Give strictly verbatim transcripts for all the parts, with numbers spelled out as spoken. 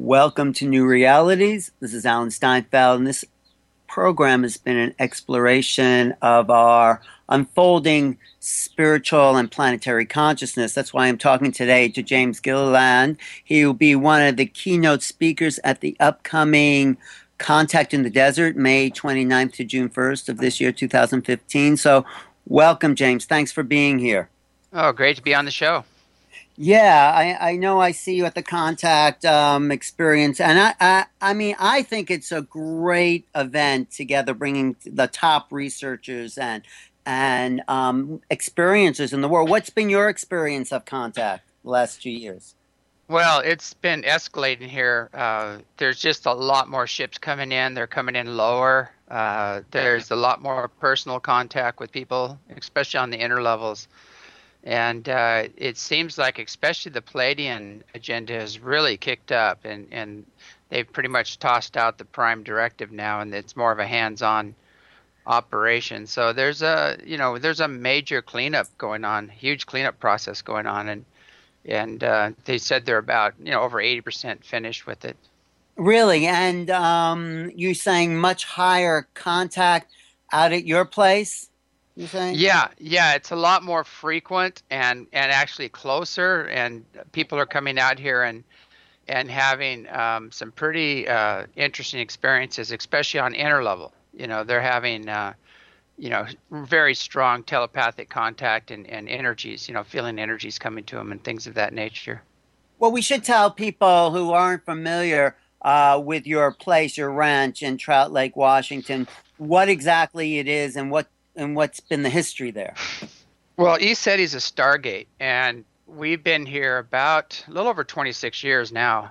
Welcome to New Realities. This is Alan Steinfeld, and this program has been an exploration of our unfolding spiritual and planetary consciousness. That's why I'm talking today to James Gilliland. He will be one of the keynote speakers at the upcoming Contact in the Desert, May twenty-ninth to June first of this year, two thousand fifteen. So welcome, James. Thanks for being here. Oh, great to be on the show. Yeah, I, I know I see you at the Contact um, experience, and I, I I mean I think it's a great event together, bringing the top researchers and and um, experiences in the world. What's been your experience of Contact the last two years? Well, it's been escalating here. Uh, there's just a lot more ships coming in. They're coming in lower. Uh, there's a lot more personal contact with people, especially on the inner levels. And uh, it seems like especially the Pleiadian agenda has really kicked up, and, and they've pretty much tossed out the prime directive now, and it's more of a hands-on operation. So there's a, you know, there's a major cleanup going on, huge cleanup process going on, and and uh, they said they're about, you know, over eighty percent finished with it. Really, and um, you're saying much higher contact out at your place? You saying? Yeah, yeah, it's a lot more frequent and and actually closer, and people are coming out here and and having um, some pretty uh, interesting experiences, especially on inner level. You know, they're having uh, you know very strong telepathic contact and, and energies. You know, feeling energies coming to them and things of that nature. Well, we should tell people who aren't familiar uh, with your place, your ranch in Trout Lake, Washington, what exactly it is and what and what's been the history there. Well, ECETI is a Stargate, and we've been here about a little over twenty-six years now,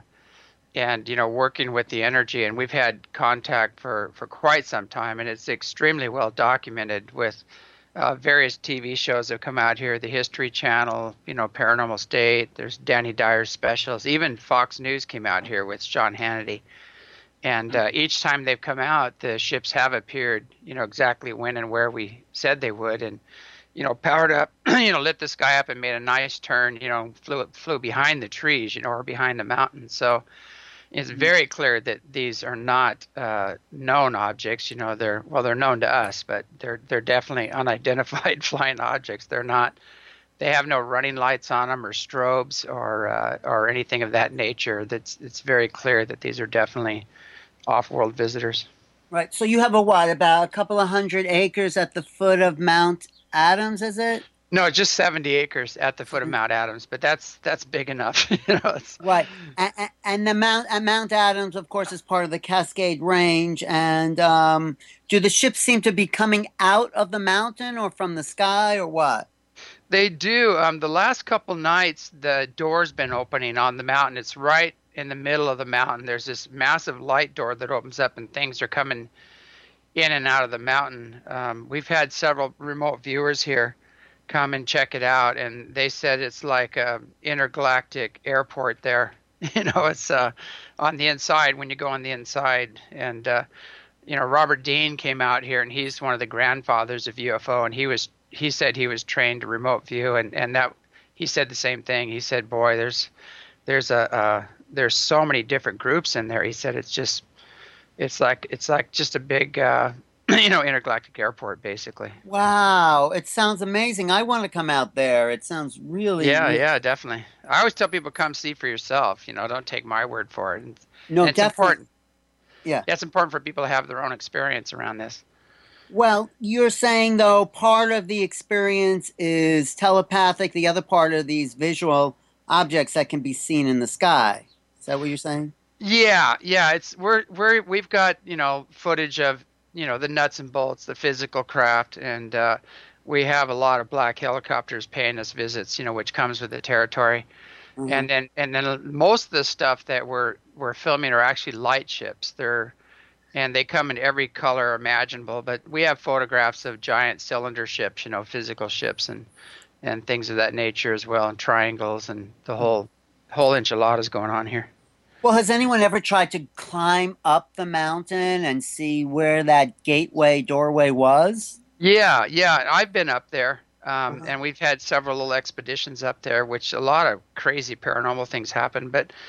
and you know, working with the energy, and we've had contact for for quite some time, and it's extremely well documented with uh, various T V shows that have come out here, the History Channel, you know, Paranormal State. There's Danny Dyer's specials. Even Fox News came out here with Sean Hannity. And uh, each time they've come out, the ships have appeared, you know, exactly when and where we said they would, and, you know, powered up, you know, lit the sky up and made a nice turn, you know, flew flew behind the trees, you know, or behind the mountains. So it's very clear that these are not uh, known objects. You know, they're well, they're known to us, but they're they're definitely unidentified flying objects. They're not. They have no running lights on them or strobes or uh, or anything of that nature. That's it's very clear that these are definitely off-world visitors. Right. So you have a what, about a couple of hundred acres at the foot of Mount Adams, is it? No, just seventy acres at the foot of Mount Adams, but that's that's big enough. you know, it's, Right. And, and the Mount and Mount Adams, of course, is part of the Cascade Range. And um, do the ships seem to be coming out of the mountain or from the sky or what? They do. Um, the last couple nights, the door's been opening on the mountain. It's right in the middle of the mountain. There's this massive light door that opens up, and things are coming in and out of the mountain. Um, we've had several remote viewers here come and check it out, and they said it's like a intergalactic airport there. You know, it's uh, on the inside when you go on the inside. And uh, you know, Robert Dean came out here, and he's one of the grandfathers of U F O, and he was he said he was trained to remote view, and and that he said the same thing. He said, "Boy, there's there's a uh, there's so many different groups in there." He said it's just it's like it's like just a big uh, you know intergalactic airport basically. Wow, it sounds amazing. I want to come out there. It sounds really, Yeah, really... yeah, definitely. I always tell people come see for yourself. You know, don't take my word for it. And, No, and it's definitely. important. Yeah. Yeah, it's important for people to have their own experience around this. Well, you're saying, though, part of the experience is telepathic, the other part are these visual objects that can be seen in the sky. Is that what you're saying? Yeah, yeah. It's we're we're we've got you know footage of you know the nuts and bolts, the physical craft, and uh, we have a lot of black helicopters paying us visits. You know, which comes with the territory, Mm-hmm. and then and then most of the stuff that we're we're filming are actually light ships. They're and they come in every color imaginable. But we have photographs of giant cylinder ships, you know, physical ships, and and things of that nature as well, and triangles, and the whole whole enchiladas going on here. Well, has anyone ever tried to climb up the mountain and see where that gateway doorway was? Yeah, yeah, I've been up there, um, Uh-huh. and we've had several little expeditions up there, which a lot of crazy paranormal things happen. But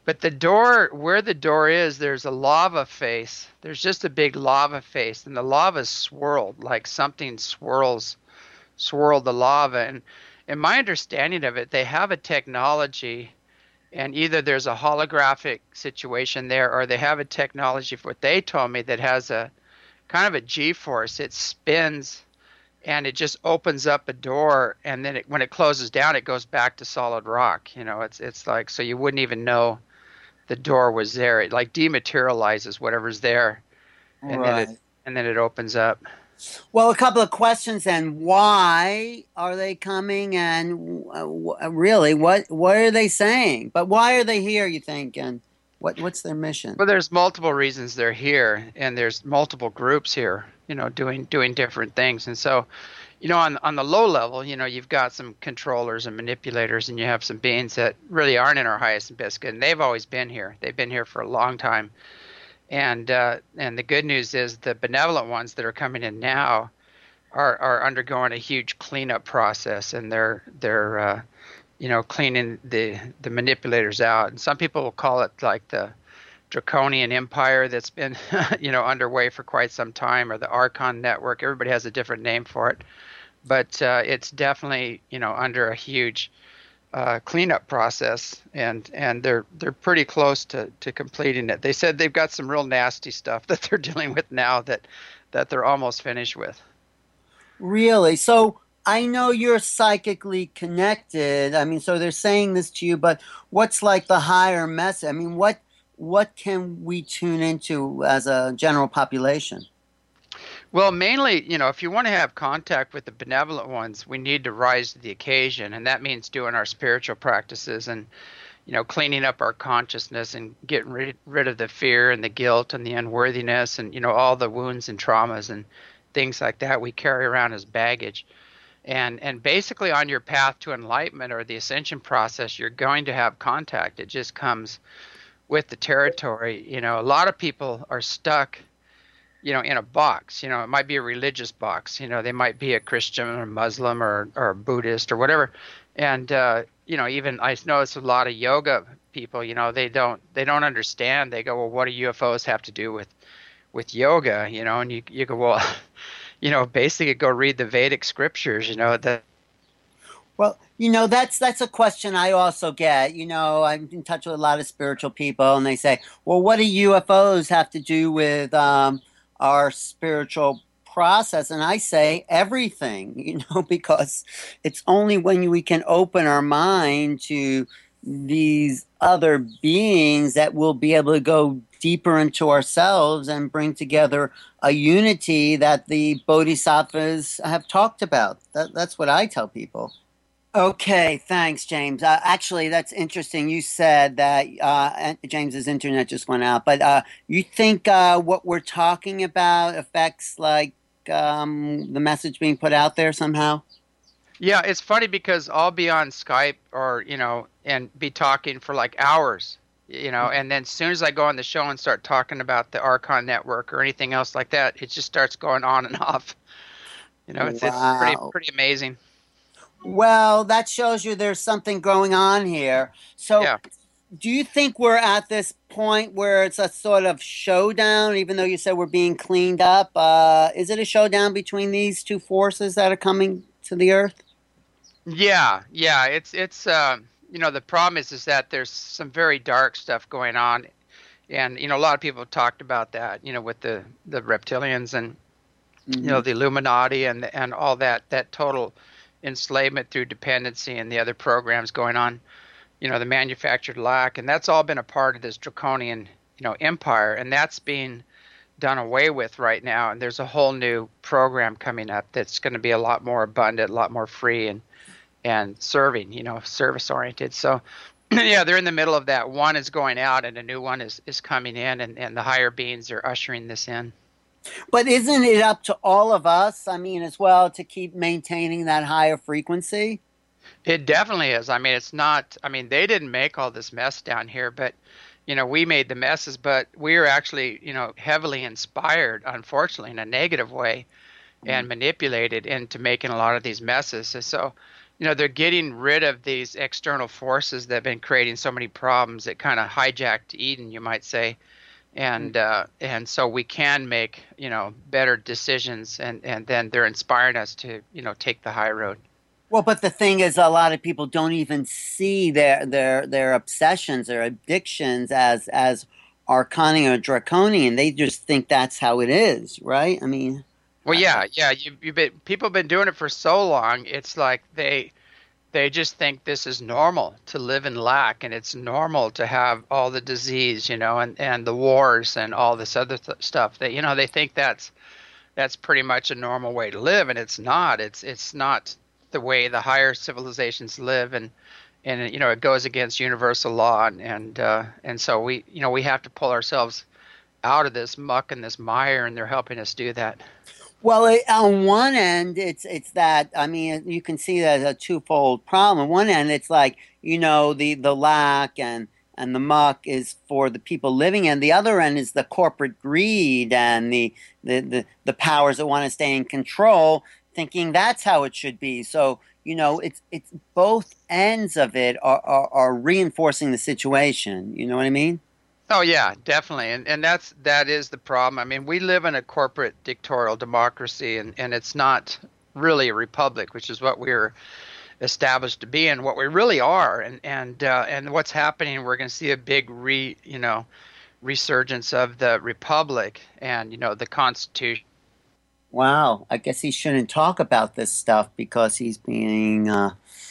But the door, where the door is, there's a lava face. There's just a big lava face, and the lava's swirled like something swirls, swirled the lava. And in my understanding of it, they have a technology, and either there's a holographic situation there, or they have a technology for what they told me that has a kind of a G-force. It spins and it just opens up a door, and then it, when it closes down, it goes back to solid rock. You know, it's it's like, so you wouldn't even know the door was there. It like dematerializes whatever's there, and then it Right. and then it opens up. Well, a couple of questions and why are they coming and uh, w- really what what are they saying? But why are they here, you think, and what what's their mission? Well, there's multiple reasons they're here, and there's multiple groups here, you know, doing doing different things. And so, you know, on on the low level, you know, you've got some controllers and manipulators, and you have some beings that really aren't in our highest and best good, and they've always been here. They've been here for a long time. And uh, and the good news is the benevolent ones that are coming in now are are undergoing a huge cleanup process, and they're they're uh, you know, cleaning the the manipulators out. And some people will call it like the draconian empire that's been you know, underway for quite some time, or the Archon network. Everybody has a different name for it, but uh, it's definitely, you know, under a huge uh, cleanup process, and and they're they're pretty close to to completing it. They said they've got some real nasty stuff that they're dealing with now that that they're almost finished with. Really? So I know you're psychically connected. I mean, so they're saying this to you, but what's like the higher message? I mean, what what can we tune into as a general population? Well, mainly, you know, if you want to have contact with the benevolent ones, we need to rise to the occasion, and that means doing our spiritual practices and, you know, cleaning up our consciousness and getting rid, rid of the fear and the guilt and the unworthiness and, you know, all the wounds and traumas and things like that we carry around as baggage. And and basically on your path to enlightenment or the ascension process, you're going to have contact. It just comes with the territory. You know, a lot of people are stuck, you know, in a box. You know, it might be a religious box. You know, they might be a Christian or Muslim or or a Buddhist or whatever. And uh, you know, even I notice a lot of yoga people, you know, they don't they don't understand. They go, well, what do U F Os have to do with with yoga? You know, and you you go, well, you know, basically go read the Vedic scriptures. You know, that. Well, you know, that's that's a question I also get. You know, I'm in touch with a lot of spiritual people, and they say, "Well, what do U F Os have to do with um, our spiritual process?" And I say everything. You know, because it's only when we can open our mind to these other beings that we'll be able to go deeper into ourselves and bring together a unity that the bodhisattvas have talked about. That, that's what I tell people. Okay, thanks, James. Uh, actually, that's interesting. You said that uh, James's internet just went out, but uh, you think uh, what we're talking about affects like um, the message being put out there somehow? Yeah, it's funny because I'll be on Skype or, you know, and be talking for like hours, you know, and then as soon as I go on the show and start talking about the Archon network or anything else like that, it just starts going on and off. You know, it's it's pretty Wow. pretty amazing. Well, that shows you there's something going on here. So, Yeah. do you think we're at this point where it's a sort of showdown, even though you said we're being cleaned up? Uh, is it a showdown between these two forces that are coming to the earth? Yeah, yeah, it's it's uh, you know, the problem is is that there's some very dark stuff going on, and you know, a lot of people have talked about that, you know, with the the reptilians and, you Hmm. know, the Illuminati and and all that that total enslavement through dependency and the other programs going on, you know, the manufactured lack, and that's all been a part of this draconian, you know, empire, and that's being done away with right now. And there's a whole new program coming up that's going to be a lot more abundant, a lot more free and and serving, you know, service oriented. So yeah, they're in the middle of that. One is going out and a new one is is coming in, and and the higher beings are ushering this in. But isn't it up to all of us, I mean, as well, to keep maintaining that higher frequency? It definitely is. I mean, it's not, I mean, they didn't make all this mess down here, but, you know, we made the messes, but we are actually, you know, heavily inspired, unfortunately, in a negative way and manipulated into making a lot of these messes. And so, you know, they're getting rid of these external forces that have been creating so many problems that kind of hijacked Eden, you might say. And uh, and so we can make, you know, better decisions, and and then they're inspiring us to, you know, take the high road. Well, but the thing is, a lot of people don't even see their their their obsessions, their addictions as as arcane or draconian. They just think that's how it is, right? I mean, Well, yeah, yeah, you you've been people have been doing it for so long. It's like they they just think this is normal to live in lack, and it's normal to have all the disease, you know, and and the wars and all this other th- stuff. That, you know, they think that's that's pretty much a normal way to live, and it's not. It's it's not the way the higher civilizations live, and and you know, it goes against universal law, and and uh, and so we, you know, we have to pull ourselves out of this muck and this mire, and they're helping us do that. well, it, on one end, it's it's that I mean, you can see that as a twofold problem. On one end, it's like you know the the lack and and the muck is for the people living, and the other end is the corporate greed and the the the, the powers that want to stay in control, thinking that's how it should be. So you know, it's it's both ends of it are are, are reinforcing the situation. You know what I mean? Oh yeah, definitely. And and that's that is the problem. I mean, we live in a corporate dictatorial democracy, and and it's not really a republic, which is what we're established to be and what we really are. And and uh, and what's happening, we're going to see a big re, you know, resurgence of the republic and, you know, the constitution. Wow, I guess he shouldn't talk about this stuff because he's being uh,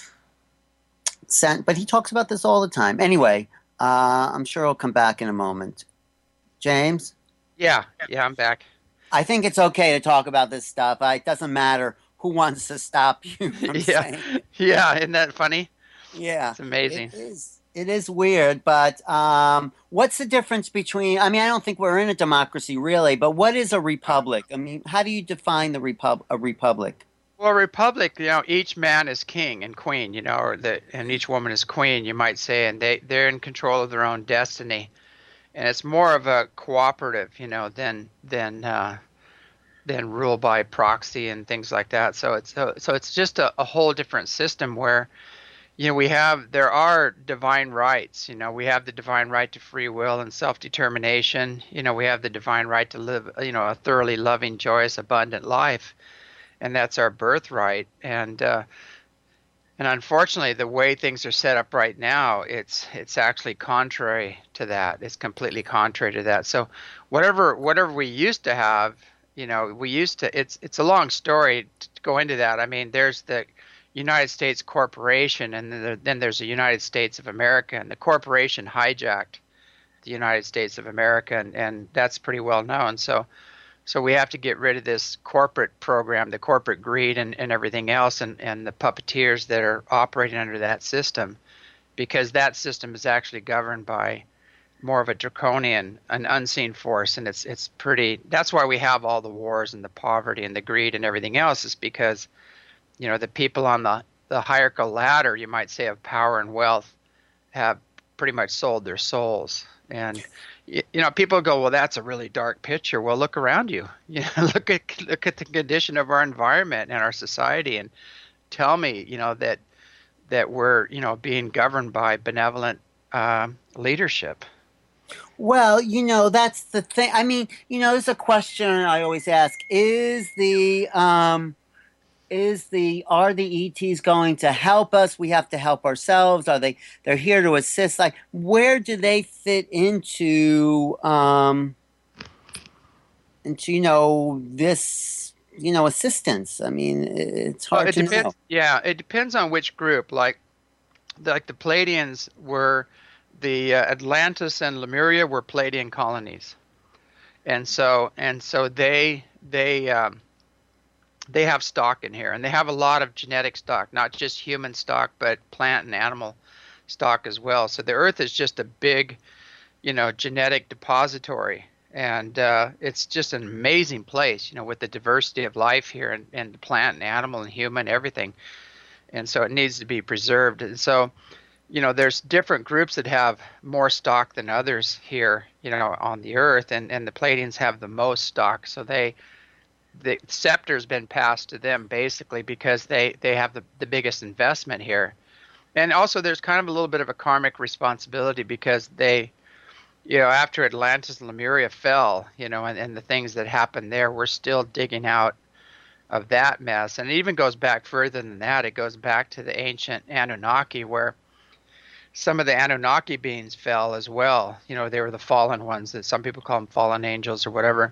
sent, but he talks about this all the time. Anyway, uh, I'm sure he'll come back in a moment. James, Yeah, yeah, I'm back. I think it's okay to talk about this stuff. I, it doesn't matter who wants to stop you from Yeah. saying it. Yeah, isn't that funny? Yeah, It's it amazing. is. It is weird, but um, what's the difference between? I mean, I don't think we're in a democracy really, but what is a republic? I mean, how do you define the repub a republic? Well, republic, you know, each man is king and queen, you know, or the and each woman is queen, you might say, and they they're in control of their own destiny. And it's more of a cooperative, you know, than than uh, than rule by proxy and things like that. So it's so, so it's just a, a whole different system where, you know, we have there are divine rights. You know, we have the divine right to free will and self-determination. You know, we have the divine right to live, you know, a thoroughly loving, joyous, abundant life, and that's our birthright. And uh, and unfortunately, the way things are set up right now, it's it's actually contrary to that. It's completely contrary to that. So whatever whatever we used to have, you know, we used to. It's it's a long story to go into that. I mean, there's the United States Corporation, and then, there, then there's the United States of America, and the corporation hijacked the United States of America, and, and that's pretty well known. So so we have to get rid of this corporate program, the corporate greed and, and everything else, and, and the puppeteers that are operating under that system, because that system is actually governed by more of a draconian, an unseen force, and it's it's pretty. That's why we have all the wars and the poverty and the greed and everything else, is because, you know, the people on the, the hierarchical ladder, you might say, of power and wealth have pretty much sold their souls. And you know, people go, well, that's a really dark picture. Well, look around you. You know, look at look at the condition of our environment and our society, and tell me, you know, that that we're, you know, being governed by benevolent uh, leadership. Well, you know, that's the thing. I mean, you know, there's a question I always ask: Is the um, is the are the E Ts going to help us? We have to help ourselves. Are they they're here to assist? Like, where do they fit into um, into you know this you know assistance? I mean, it's Well, hard it to know. depends. Yeah, it depends on which group. Like, like the Palladians were the uh, Atlantis and Lemuria were Palladian colonies, and so and so they they um, they have stock in here, and they have a lot of genetic stock, not just human stock, but plant and animal stock as well. So the Earth is just a big, you know, genetic depository, and uh, it's just an amazing place, you know, with the diversity of life here, and, and the plant and animal and human, everything. And so it needs to be preserved. And so, you know, there's different groups that have more stock than others here, you know, on the Earth, and, and the Pleiadians have the most stock. So they the scepter's been passed to them basically because they they have the, the biggest investment here. And also there's kind of a little bit of a karmic responsibility because they, you know, after Atlantis and Lemuria fell, you know, and, and the things that happened there, we're still digging out of that mess. And it even goes back further than that. It goes back to the ancient Anunnaki, where some of the Anunnaki beings fell as well. You know, they were the fallen ones, that some people call them fallen angels or whatever.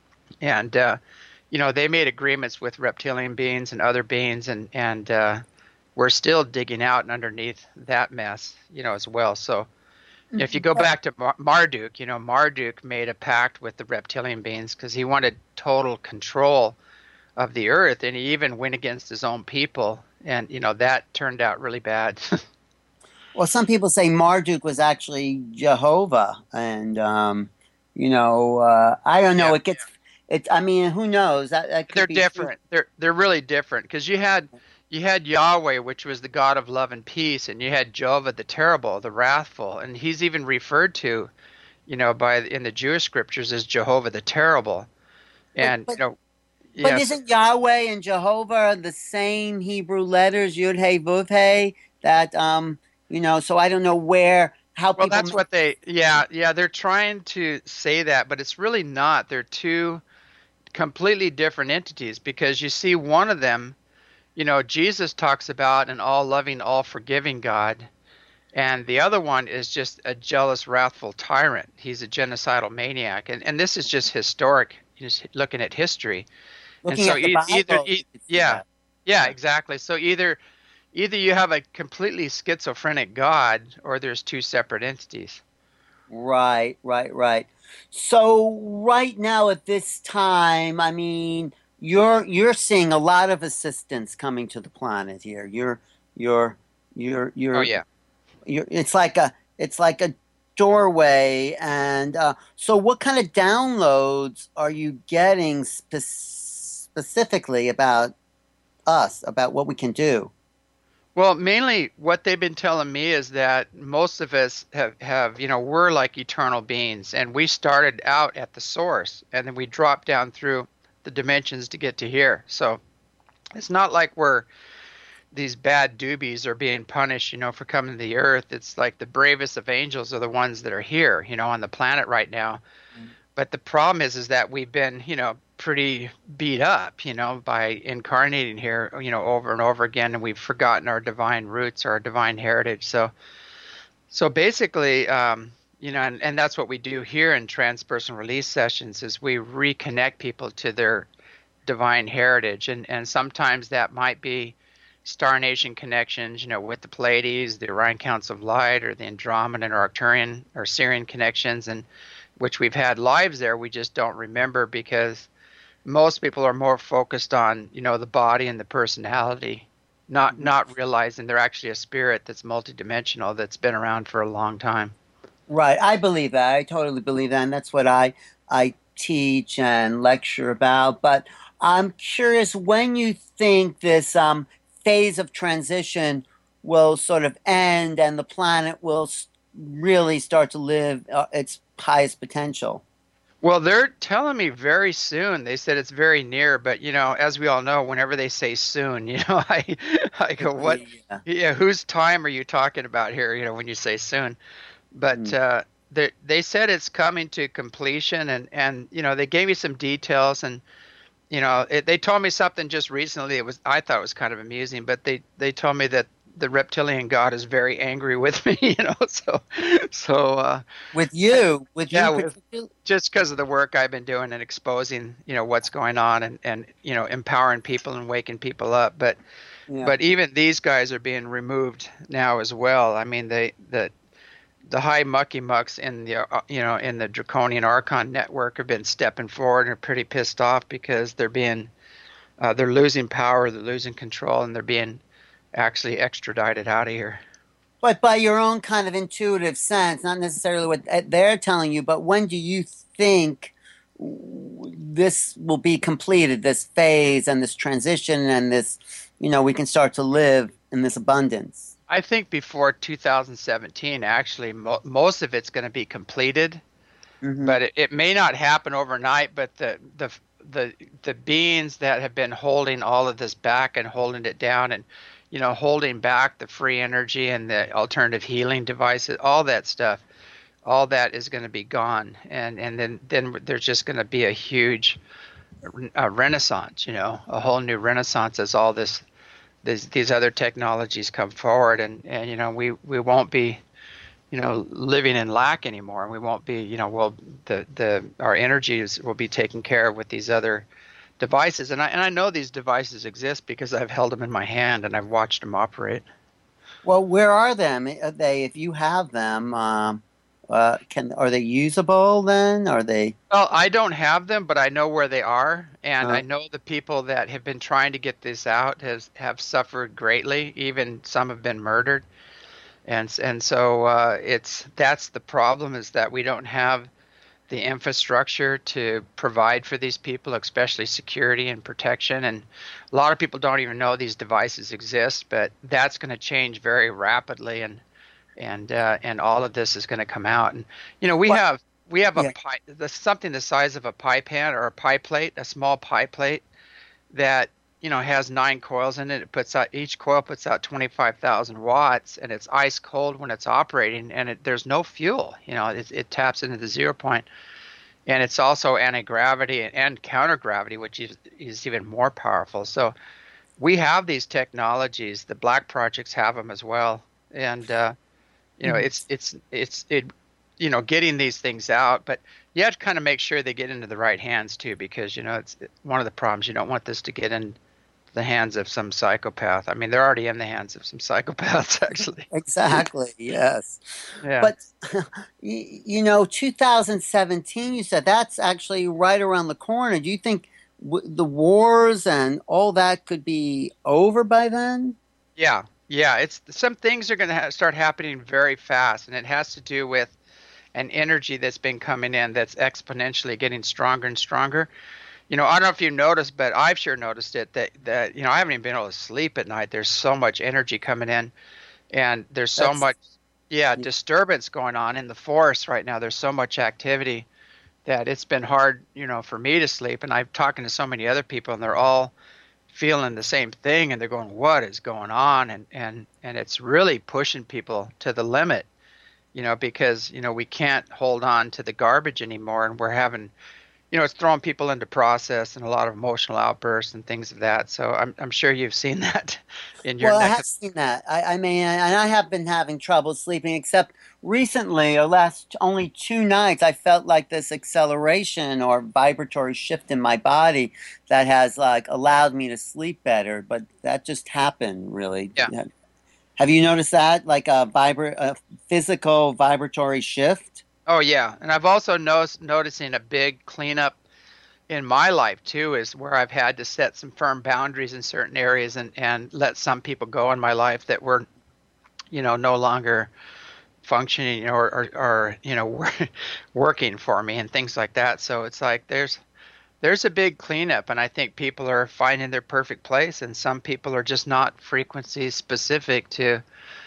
And, uh, you know, they made agreements with reptilian beings and other beings, and, and uh, we're still digging out and underneath that mess, you know, as well. So if you go back to Mar- Marduk, you know, Marduk made a pact with the reptilian beings because he wanted total control of the earth, and he even went against his own people, and, you know, that turned out really bad. Well, some people say Marduk was actually Jehovah, and um, you know, uh, I don't know. Yeah. It gets it. I mean, who knows? That, that could They're be different. They're they're really different because you had you had Yahweh, which was the God of love and peace, and you had Jehovah the terrible, the wrathful, and he's even referred to, you know, by in the Jewish scriptures as Jehovah the terrible, and But, but, you know, but yes, isn't Yahweh and Jehovah the same Hebrew letters, Yud Hey Vav Hey? That um, you know. So I don't know where how well, people. that's what they, yeah, yeah, they're trying to say that, but it's really not. They're two completely different entities because you see one of them, you know, Jesus talks about an all-loving, all-forgiving God, and the other one is just a jealous, wrathful tyrant. He's a genocidal maniac, and and this is just historic, just looking at history. And Looking so at the e- either, Bible, e- you could see yeah, that. yeah, Yeah. exactly. So either either you have a completely schizophrenic God, or there's two separate entities. Right, right, right. So right now at this time, I mean, you're you're seeing a lot of assistance coming to the planet here. You're you're you're Oh you're yeah. you're it's like a it's like a doorway, and uh so what kind of downloads are you getting spe specifically about us, about what we can do? Well, mainly what they've been telling me is that most of us have, have, you know, we're like eternal beings, and we started out at the source, and then we dropped down through the dimensions to get to here. So it's not like we're these bad doobies are being punished, you know, for coming to the earth. It's like the bravest of angels are the ones that are here, you know, on the planet right now. But the problem is, is that we've been, you know, pretty beat up, you know, by incarnating here, you know, over and over again, and we've forgotten our divine roots, our divine heritage. So, so basically, um, you know, and, and that's what we do here in transpersonal release sessions is we reconnect people to their divine heritage, and and sometimes that might be Star Nation connections, you know, with the Pleiades, the Orion Counts of Light, or the Andromedan or Arcturian or Sirian connections, and which we've had lives there, we just don't remember because most people are more focused on, you know, the body and the personality, not not realizing they're actually a spirit that's multidimensional that's been around for a long time. Right, I believe that. I totally believe that, and that's what I I teach and lecture about. But I'm curious when you think this um, phase of transition will sort of end and the planet will s- really start to live uh, its highest potential. Well, they're telling me very soon. They said it's very near, but you know, as we all know, whenever they say soon, you know, I I go, what? Yeah. Yeah, whose time are you talking about here? You know, when you say soon. But Mm. uh, they they said it's coming to completion, and and you know, they gave me some details, and you know, it, they told me something just recently. It was I thought it was kind of amusing, but they they told me that the reptilian god is very angry with me. You know, so so uh, With you, with yeah, you with particularly. just because of the work I've been doing and exposing, you know, what's going on, and and you know, empowering people and waking people up. But Yeah. but even these guys are being removed now as well. I mean, they the the high mucky mucks in the uh, you know, in the draconian archon network have been stepping forward and are pretty pissed off because they're being uh, they're losing power, they're losing control, and they're being actually extradited out of here. But by your own kind of intuitive sense, not necessarily what uh, they're telling you, but when do you think this will be completed, this phase and this transition and this, you know, we can start to live in this abundance? I think before two thousand seventeen, actually, mo- most of it's going to be completed, Hmm. but it, it may not happen overnight. But the the the the beings that have been holding all of this back and holding it down, and you know, holding back the free energy and the alternative healing devices, all that stuff, all that is going to be gone, and and then then there's just going to be a huge uh, renaissance, you know, a whole new renaissance as all this these these other technologies come forward, and and you know, we we won't be, you know, living in lack anymore, and we won't be, you know, well, the the our energies will be taken care of with these other devices, and I and I know these devices exist because I've held them in my hand and I've watched them operate. Well, where are them? Are they, if you have them, um, uh, can are they usable then? Are they? Well, I don't have them, but I know where they are, and Uh, I know the people that have been trying to get this out has have suffered greatly. Even some have been murdered, and and so uh, it's that's the problem, is that we don't have the infrastructure to provide for these people, especially security and protection. And a lot of people don't even know these devices exist, but that's going to change very rapidly, and and uh, and all of this is going to come out. And you know, we what? have we have a Yeah. pie, the, something the size of a pie pan or a pie plate, a small pie plate that, you know, has nine coils in it. It puts out each coil puts out twenty-five thousand watts, and it's ice cold when it's operating, and it, there's no fuel. You know, it, it taps into the zero point, and it's also anti-gravity and, and counter-gravity, which is, is even more powerful. So we have these technologies. The Black Projects have them as well, and uh, you know, it's it's it's it, you know, getting these things out, but you have to kind of make sure they get into the right hands too, because you know, it's one of the problems. You don't want this to get in the hands of some psychopath. I mean, they're already in the hands of some psychopaths, actually. Exactly. Yes. Yeah. But you, you know, two thousand seventeen, you said that's actually right around the corner. Do you think w the wars and all that could be over by then? Yeah. Yeah. It's some things are going to ha start happening very fast, and it has to do with an energy that's been coming in that's exponentially getting stronger and stronger. You know, I don't know if you noticed, but I've sure noticed it that that you know, I haven't even been able to sleep at night. There's so much energy coming in, and there's so That's much, yeah, disturbance going on in the forest right now. There's so much activity that it's been hard, you know, for me to sleep. And I'm talking to so many other people, and they're all feeling the same thing, and they're going, "What is going on?" And and and it's really pushing people to the limit, you know, because you know, we can't hold on to the garbage anymore, and we're having, you know, it's throwing people into process and a lot of emotional outbursts and things of that. So I'm I'm sure you've seen that in your Well, I neck have of. seen that. I, I mean, and I have been having trouble sleeping, except recently, or last only two nights, I felt like this acceleration or vibratory shift in my body that has like allowed me to sleep better. But that just happened, really. Yeah. Yeah. Have you noticed that, like a vibra a physical vibratory shift? Oh yeah, and I've also noticed noticing a big cleanup in my life too, is where I've had to set some firm boundaries in certain areas, and and let some people go in my life that were, you know, no longer functioning, or or, or you know, working for me and things like that. So it's like there's there's a big cleanup, and I think people are finding their perfect place, and some people are just not frequency specific to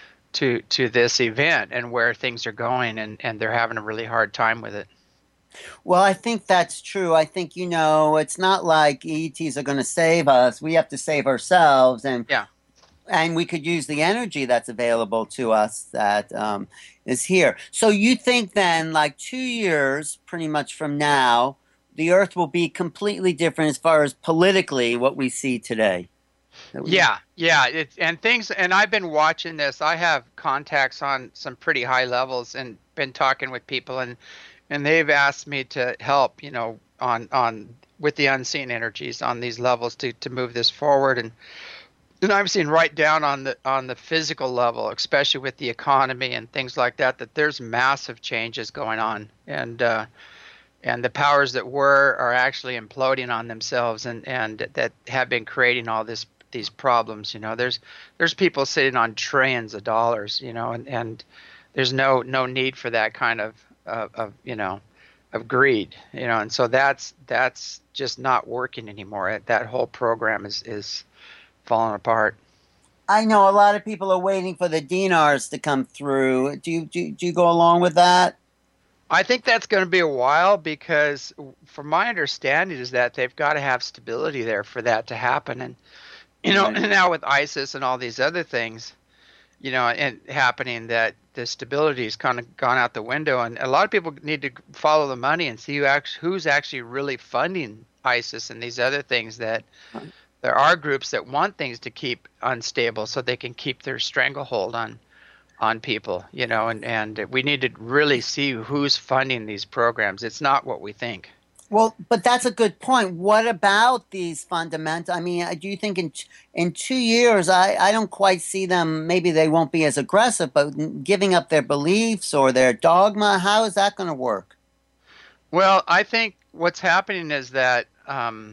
to to this event and where things are going, and and they're having a really hard time with it. Well, I think that's true. I think, you know, it's not like E Ts are going to save us. We have to save ourselves, and Yeah. and we could use the energy that's available to us that um, is here. So you think then, like two years, pretty much from now, the Earth will be completely different as far as politically what we see today. That we- Yeah, yeah, it's and things, and I've been watching this. I have contacts on some pretty high levels, and been talking with people, and and they've asked me to help, you know, on on with the unseen energies on these levels to to move this forward. and and I've seen right down on the on the physical level, especially with the economy and things like that, that there's massive changes going on, and uh and the powers that were are actually imploding on themselves, and and that have been creating all this these problems. You know, there's there's people sitting on trillions of dollars, you know, and and there's no no need for that kind of of, of you know, of greed, you know. And so that's that's just not working anymore. That whole program is is falling apart. I know a lot of people are waiting for the dinars to come through. Do you do, do you go along with that? I think that's going to be a while because, from my understanding, is that they've got to have stability there for that to happen. And you know, Right. and now with ISIS and all these other things, you know, and happening, that the stability has kind of gone out the window, and a lot of people need to follow the money and see who actually, who's actually really funding ISIS and these other things. That there are groups that want things to keep unstable so they can keep their stranglehold on on people, you know, and and we need to really see who's funding these programs. It's not what we think. Well, but that's a good point. What about these fundamental? I mean, uh, do you think in in two years, I, I don't quite see them. Maybe they won't be as aggressive, but giving up their beliefs or their dogma, how is that going to work? Well, I think what's happening is that um,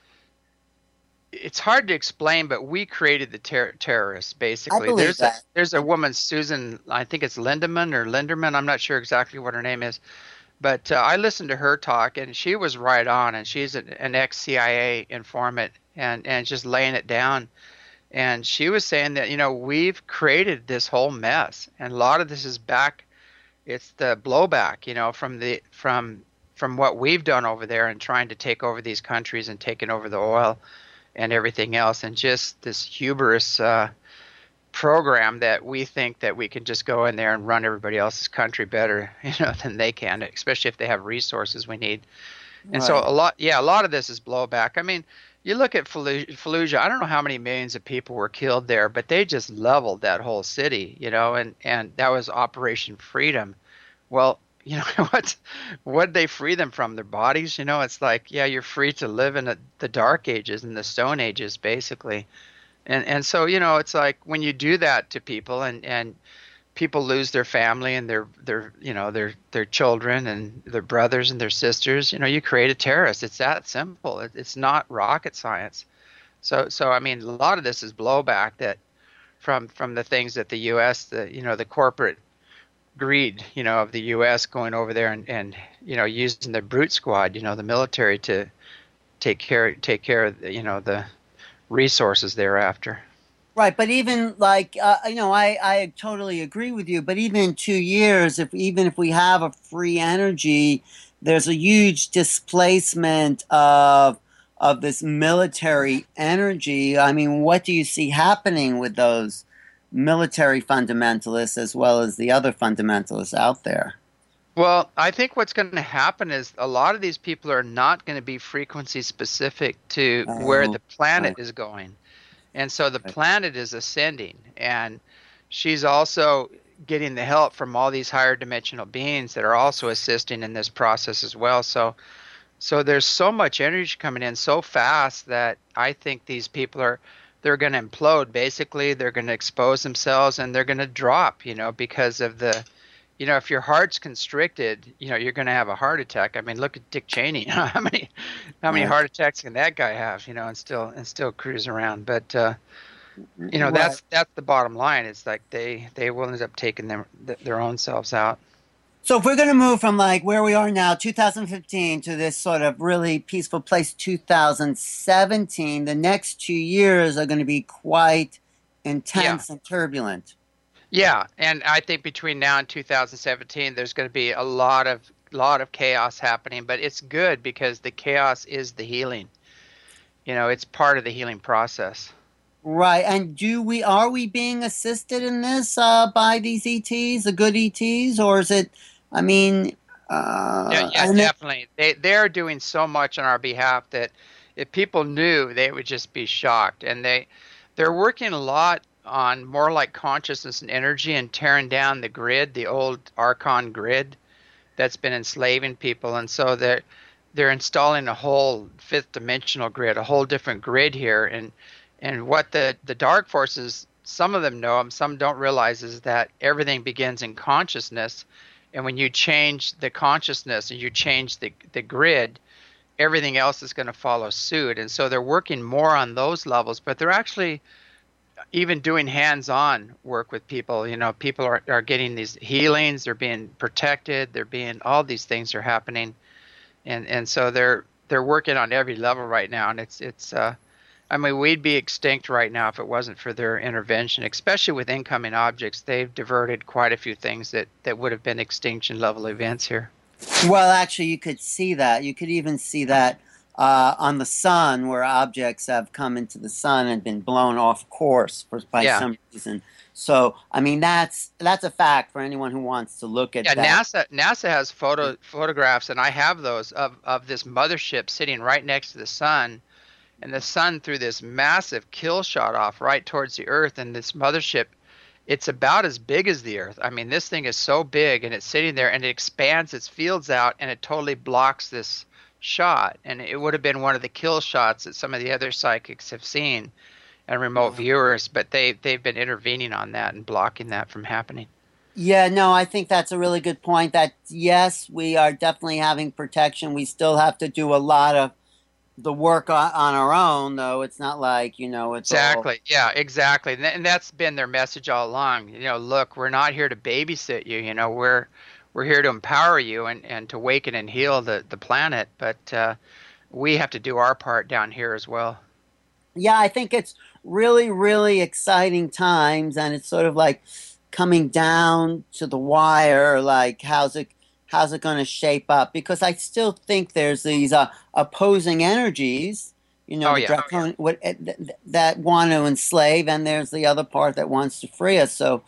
it's hard to explain, but we created the ter- terrorists. I Basically, believe there's a that. there's a woman, Susan. I think it's Lindemann or Linderman. I'm not sure exactly what her name is, but uh, I listened to her talk, and she was right on. And she's an, an ex-C I A informant, and and just laying it down. And she was saying that, you know, we've created this whole mess, and a lot of this is back. It's the blowback, you know, from the from from what we've done over there and trying to take over these countries and taking over the oil and everything else, and just this hubris uh, program that we think that we can just go in there and run everybody else's country better, you know, than they can, especially if they have resources we need. And so Right. a lot, yeah, a lot of this is blowback. I mean, you look at Fallujah. I don't know how many millions of people were killed there, but they just leveled that whole city, you know, and and that was Operation Freedom. Well, you know what? What did they free them from? Their bodies? You know, it's like, yeah, you're free to live in a, the Dark Ages and the Stone Ages, basically. And and so, you know, it's like when you do that to people, and and people lose their family and their their you know their their children and their brothers and their sisters, you know, you create a terrorist. It's that simple. It, it's not rocket science. So so I mean, a lot of this is blowback that from from the things that the U S, the you know the corporate greed, you know, of the U S going over there and and you know using the brute squad, you know, the military to take care take care of the, you know the resources thereafter. Right, but even like uh, you know, I I totally agree with you. But even in two years, if even if we have a free energy, there's a huge displacement of of this military energy. I mean, what do you see happening with those military fundamentalists as well as the other fundamentalists out there? Well, I think what's going to happen is a lot of these people are not going to be frequency specific to where Oh, the planet right, is going. And so the right. planet is ascending, and she's also getting the help from all these higher dimensional beings that are also assisting in this process as well. So so there's so much energy coming in so fast that I think these people are they're going to implode. Basically, they're going to expose themselves and they're going to drop, you know, because of the you know, if your heart's constricted, you know, you're going to have a heart attack. I mean, look at Dick Cheney. How many, how many Right. heart attacks can that guy have? You know, and still and still cruise around. But uh, you know, Right. that's that's the bottom line. It's like they they will end up taking them their own selves out. So if we're going to move from like where we are now, two thousand fifteen, to this sort of really peaceful place, two thousand seventeen, the next two years are going to be quite Yeah, intense and turbulent. yeah. And I think between now and two thousand seventeen, there's going to be a lot of lot of chaos happening. But it's good because the chaos is the healing. You know, it's part of the healing process. Right. And do we are we being assisted in this uh, by these E Ts, the good E Ts, or is it? I mean, Yeah, uh, yeah, and it, definitely. They they're doing so much on our behalf that if people knew, they would just be shocked. And they they're working a lot on more like consciousness and energy and tearing down the grid, the old Archon grid that's been enslaving people. And so they're they're installing a whole fifth dimensional grid, a whole different grid here. And and what the the dark forces, some of them know them, some don't realize, is that everything begins in consciousness, and when you change the consciousness and you change the the grid, everything else is going to follow suit. And so they're working more on those levels, but they're actually even doing hands-on work with people. You know, people are, are getting these healings, they're being protected, they're being, all these things are happening. And and so they're they're working on every level right now. And it's it's uh I mean, we'd be extinct right now if it wasn't for their intervention, especially with incoming objects. They've diverted quite a few things that, that would have been extinction level events here. Well, actually, you could see that. You could even see that uh, on the sun, where objects have come into the sun and been blown off course for, by Yeah. some reason. So, I mean, that's that's a fact for anyone who wants to look at Yeah, that. NASA NASA has photo photographs, and I have those of of this mothership sitting right next to the sun, and the sun threw this massive kill shot off right towards the Earth, and this mothership, it's about as big as the Earth. I mean, this thing is so big, and it's sitting there, and it expands its fields out, and it totally blocks this shot, and it would have been one of the kill shots that some of the other psychics have seen and remote viewers, but they they've been intervening on that and blocking that from happening. Yeah, no, I think that's a really good point. That yes, we are definitely having protection. We still have to do a lot of the work on, on our own, though. It's not like, you know, it's all Exactly. Yeah, exactly. And, th- and that's been their message all along. You know, look, we're not here to babysit you. You know, we're we're here to empower you and, and to waken and heal the, the planet. But uh, we have to do our part down here as well. yeah, I think it's really, really exciting times, and it's sort of like coming down to the wire. Like, how's it, how's it going to shape up? Because I still think there's these uh, opposing energies. You know, Oh the yeah. dracon what eh, th- th- that want to enslave, and there's the other part that wants to free us. So,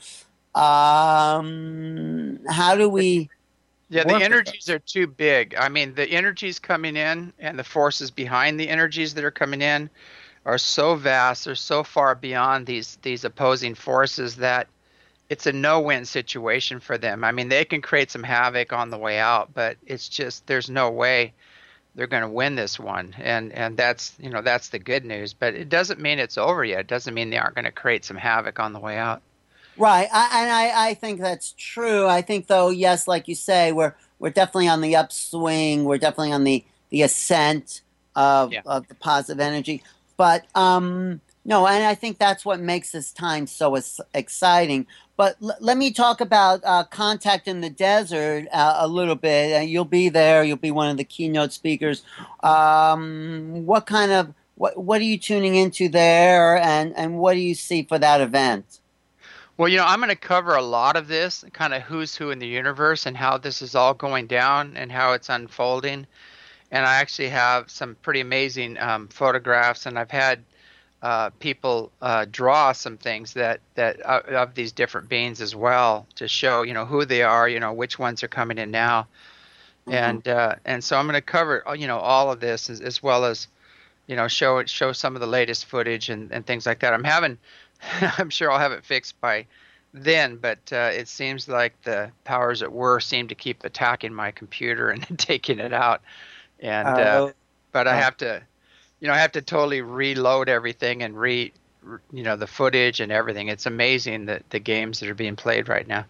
um, how do we Yeah, the work with energies those? are too big. I mean, the energies coming in and the forces behind the energies that are coming in are so vast, they're so far beyond these these opposing forces that it's a no-win situation for them. I mean, they can create some havoc on the way out, but it's just there's no way they're going to win this one. And and that's, you know, that's the good news, but it doesn't mean it's over yet. It doesn't mean they aren't going to create some havoc on the way out. Right, I, and I, I think that's true. I think, though, yes, like you say, we're we're definitely on the upswing. We're definitely on the the ascent of Yeah. of the positive energy. But um, no, and I think that's what makes this time so ex- exciting. But l- let me talk about uh, Contact in the Desert uh, a little bit. Uh, you'll be there. You'll be one of the keynote speakers. Um, what kind of what what are you tuning into there, and and what do you see for that event? Well, you know, I'm going to cover a lot of this, kind of who's who in the universe and how this is all going down and how it's unfolding. And I actually have some pretty amazing um, photographs, and I've had uh, people uh, draw some things that that uh, of these different beings as well to show, you know, who they are, you know, which ones are coming in now, Mm-hmm. and uh, and so I'm going to cover, uh, you know, all of this as, as well as, you know, show it show some of the latest footage and, and things like that. I'm having, I'm sure I'll have it fixed by then, but uh, it seems like the powers that were seem to keep attacking my computer and taking it out, and uh, Uh, but I uh, have to, you know, I have to totally reload everything and re, you know, the footage and everything. It's amazing that the games that are being played right now.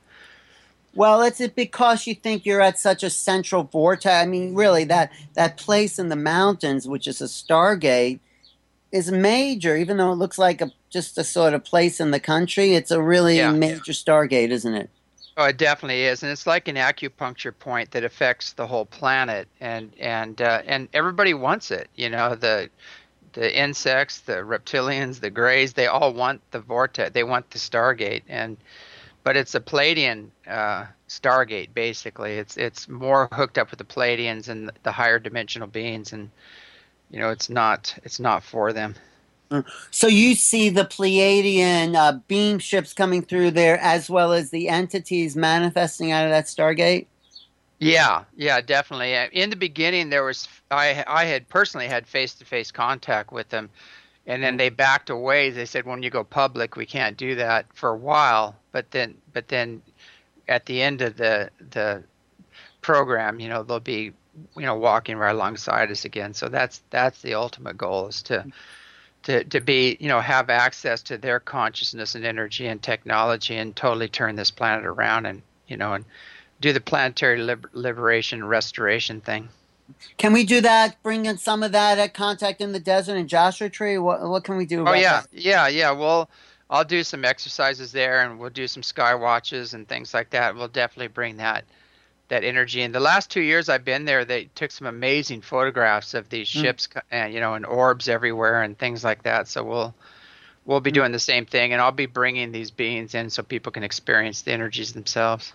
Well, is it because you think you're at such a central vortex? I mean, really, that that place in the mountains, which is a stargate, is major. Even though it looks like a just a sort of place in the country, it's a really Yeah. major stargate, isn't it? Oh, it definitely is, and it's like an acupuncture point that affects the whole planet, and and uh, and everybody wants it. You know, the the insects, the reptilians, the greys, they all want the vortex. They want the Stargate, and but it's a Palladian uh, Stargate basically. It's it's more hooked up with the Palladians and the higher dimensional beings, and you know, it's not it's not for them. Mm. So you see the Pleiadian uh, beam ships coming through there, as well as the entities manifesting out of that stargate. Yeah, yeah, definitely. Uh, In the beginning, there was I I had personally had face to face contact with them, and then Mm. they backed away. They said when you go public, we can't do that for a while. But then, but then at the end of the the program, you know, they'll be, you know, walking right alongside us again. So that's that's the ultimate goal is to to to be, you know, have access to their consciousness and energy and technology and totally turn this planet around and, you know, and do the planetary liber- liberation restoration thing. Can we do that? Bring in some of that at Contact in the Desert and Joshua Tree. What what can we do Oh about yeah, that? yeah, yeah. Well, I'll do some exercises there, and we'll do some sky watches and things like that. We'll definitely bring that that energy. And the last two years I've been there, they took some amazing photographs of these Mm, ships, and you know, and orbs everywhere and things like that. So we'll we'll be mm. doing the same thing, and I'll be bringing these beings in so people can experience the energies themselves.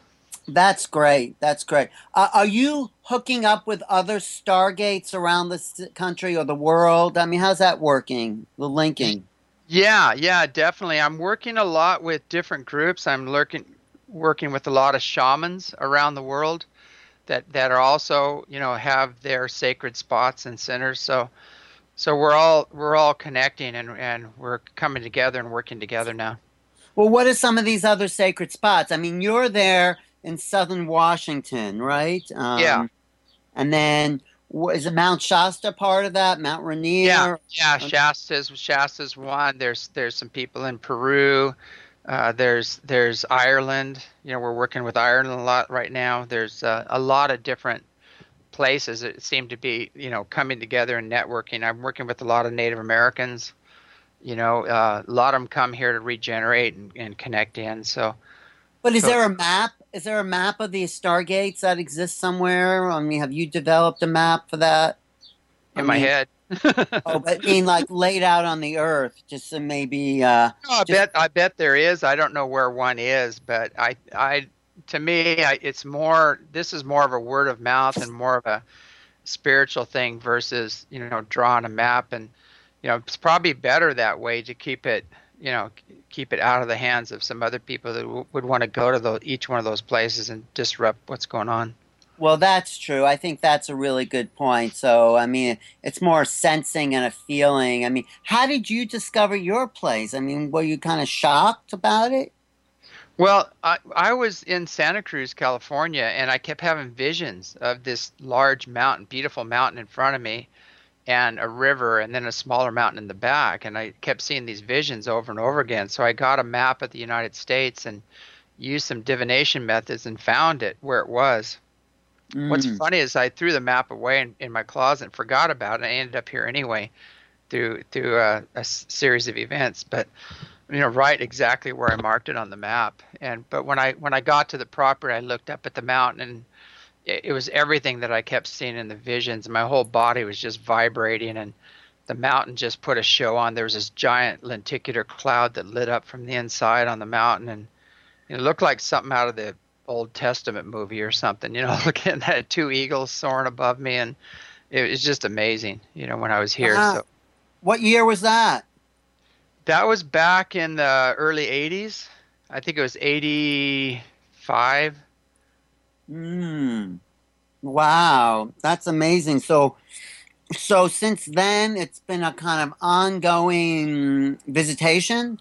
That's great. That's great. Uh, are you hooking up with other Stargates around the s- country or the world? I mean, how's that working? The Y- linking. Yeah, yeah, definitely. I'm working a lot with different groups. I'm lurking, working with a lot of shamans around the world that that are also, you know, have their sacred spots and centers. So so we're all we're all connecting and and we're coming together and working together now. Well, what are some of these other sacred spots? I mean, you're there in southern Washington, right? Yeah. Um, and then wh- is it Mount Shasta part of that? Mount Yeah, Rainier? yeah, Uh, Shasta's Shasta's one. There's there's some people in Peru. Uh, there's there's Ireland. You know, we're working with Ireland a lot right now. There's uh, a lot of different places that seem to be, you know, coming together and networking. I'm working with a lot of Native Americans. You know, uh, a lot of them come here to regenerate and, and connect in. So But is so there it's a map? Is there a map of these Stargates that exists somewhere? I mean, have you developed a map for that? I in my mean, head. oh, but I mean, like laid out on the earth, just so maybe, uh, No, I just bet I bet there is. I don't know where one is, but I I to me I, it's more this is more of a word of mouth and more of a spiritual thing versus, you know, drawing a map. And you know, it's probably better that way to keep it, you know, keep it out of the hands of some other people that w- would want to go to those, each one of those places and disrupt what's going on. well, that's true. I think that's a really good point. So, I mean, it's more sensing and a feeling. I mean, how did you discover your place? I mean, were you kind of shocked about it? Well, I, I was in Santa Cruz, California, and I kept having visions of this large mountain, beautiful mountain in front of me, and a river, and then a smaller mountain in the back. And I kept seeing these visions over and over again. So I got a map of the United States and used some divination methods and found it where it was. What's Mm. funny is I threw the map away in, in my closet and forgot about it. And I ended up here anyway through through a, a series of events. But you know, right exactly where I marked it on the map. And but when I when I got to the property, I looked up at the mountain and it, it was everything that I kept seeing in the visions. My whole body was just vibrating, and the mountain just put a show on. There was this giant lenticular cloud that lit up from the inside on the mountain, and it looked like something out of the Old Testament movie or something. You know, looking at that two eagles soaring above me, and it was just amazing. You know, when I was here. Wow. So What year was that? that was back in the early eighties. I think it was eighty-five. Mm. Wow, that's amazing. So, so since then, it's been a kind of ongoing visitation.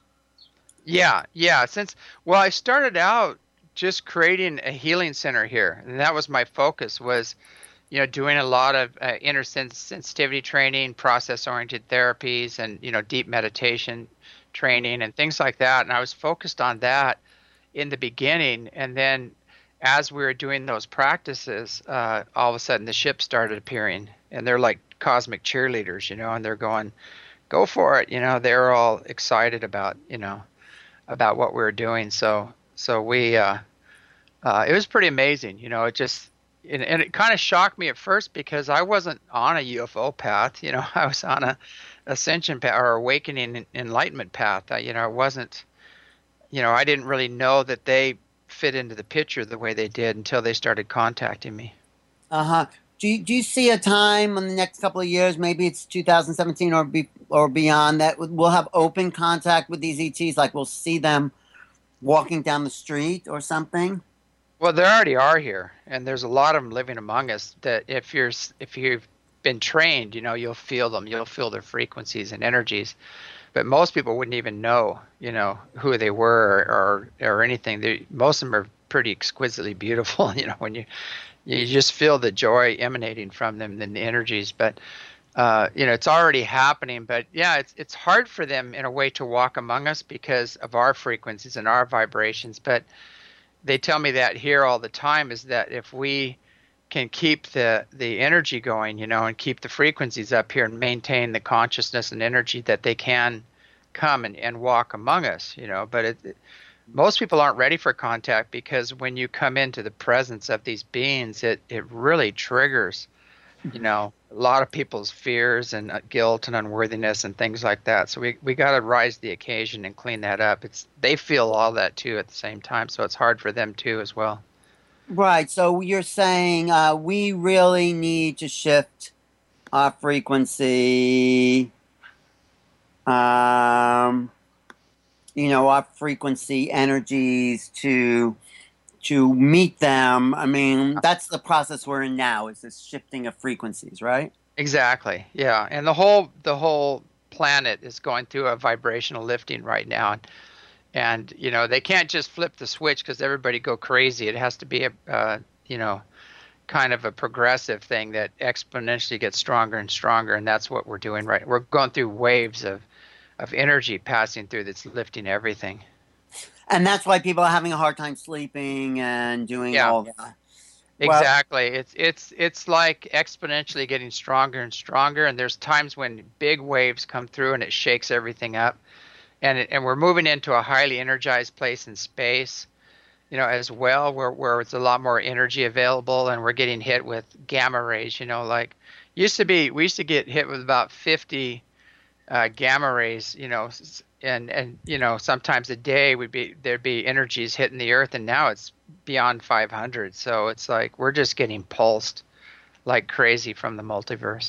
Yeah, yeah. Since, well, I started out just creating a healing center here, and that was my focus was, you know, doing a lot of uh, inner sens sensitivity training, process-oriented therapies, and, you know, deep meditation training and things like that. And I was focused on that in the beginning, and then as we were doing those practices, uh, all of a sudden the ships started appearing, and they're like cosmic cheerleaders, you know, and they're going, "Go for it!" You know, they're all excited about, you know, about what we were doing. So, so we, uh, uh, it was pretty amazing, you know. It just, and, and it kind of shocked me at first because I wasn't on a U F O path, you know. I was on a ascension path or awakening enlightenment path. I, you know, I wasn't, you know, I didn't really know that they fit into the picture the way they did until they started contacting me. Uh-huh. Do you, do you see a time in the next couple of years, maybe it's two thousand seventeen or be, or beyond, that we'll have open contact with these E Ts, like we'll see them walking down the street or something? Well, there already are here, and there's a lot of them living among us. That if you're if you've been trained, you know, you'll feel them. You'll feel their frequencies and energies. But most people wouldn't even know, you know, who they were or or, or anything. They, most of them are pretty exquisitely beautiful. You know, when you you just feel the joy emanating from them and the energies. But uh, you know, it's already happening. But yeah, it's it's hard for them in a way to walk among us because of our frequencies and our vibrations. But they tell me that here all the time is that if we can keep the the energy going, you know, and keep the frequencies up here and maintain the consciousness and energy, that they can come and, and walk among us, you know. But it, it- most people aren't ready for contact because when you come into the presence of these beings, it it really triggers, you know, a lot of people's fears and uh, guilt and unworthiness and things like that. So we we got to rise to the occasion and clean that up. It's they feel all that too at the same time, so it's hard for them too as well. Right. So you're saying uh, we really need to shift our frequency, um, you know, our frequency energies to to meet them. I mean, that's the process we're in now, is this shifting of frequencies, right? Exactly. Yeah. And the whole the whole planet is going through a vibrational lifting right now. And, and you know, they can't just flip the switch because everybody go crazy. It has to be a uh, you know, kind of a progressive thing that exponentially gets stronger and stronger, and that's what we're doing right. We're going through waves of of energy passing through that's lifting everything. And that's why people are having a hard time sleeping and doing Yeah. all that. Well, Exactly. It's it's it's like exponentially getting stronger and stronger, and there's times when big waves come through and it shakes everything up, and it, and we're moving into a highly energized place in space, you know, as well, where where it's a lot more energy available, and we're getting hit with gamma rays, you know, like used to be we used to get hit with about fifty uh, gamma rays, you know, and and you know sometimes a day would be there'd be energies hitting the earth, and now it's beyond five hundred. So it's like we're just getting pulsed like crazy from the multiverse.